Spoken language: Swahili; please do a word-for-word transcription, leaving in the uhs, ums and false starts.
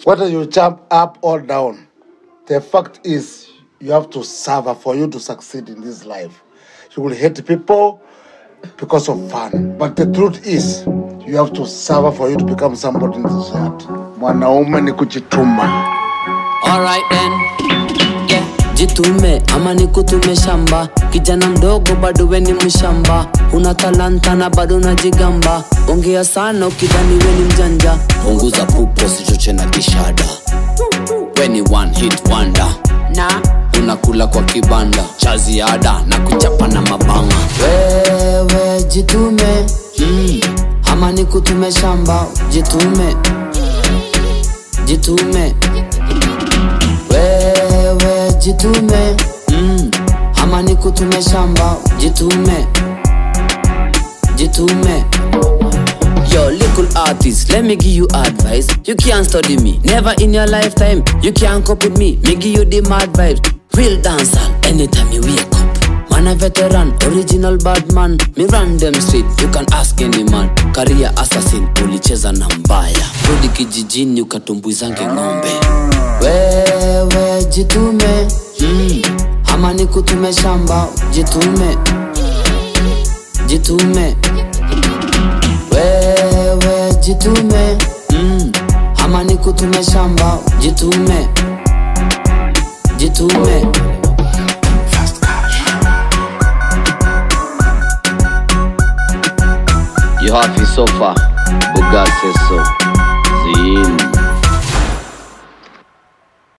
Whether you jump up or down, the fact is you have to suffer for you to succeed in this life. You will hate people because of fun. But the truth is, you have to suffer for you to become somebody in this world. Mwanaume ni kujituma. Alright then, yeah. Jitume, ama nikutume shamba. Kijana mdogo bado we ni mshamba. Una talanta na bado unajigamba. Ongea sana ukidhani we ni mjanja. Punguza pupo sichoche na kishada. We ni one hit wonder. Na unakula kwa kibanda cha ziada na kuchapa na mabanga. Wewe jitume, mm. ama nikutume shamba. Jitume, jitume. Wewe jitume, mm. ama nikutume shamba. Jitume, jitume. Yo, little artist, let me give you advice. You can't study me, never in your lifetime. You can't copy me, me give you the mad vibes. Real dancer, anytime you wake up. Man a veteran, original bad man. Me run them street, you can ask any man. Career assassin, ulicheza na mbaya. Rudi kijijini ukatumbuizange ng'ombe. Wewe jitume, mm. ama nikutume shamba. Jitume, jitume. Wewe jitume, mm. ama nikutume shamba. Jitume, jitume. You have it so far, but God says so.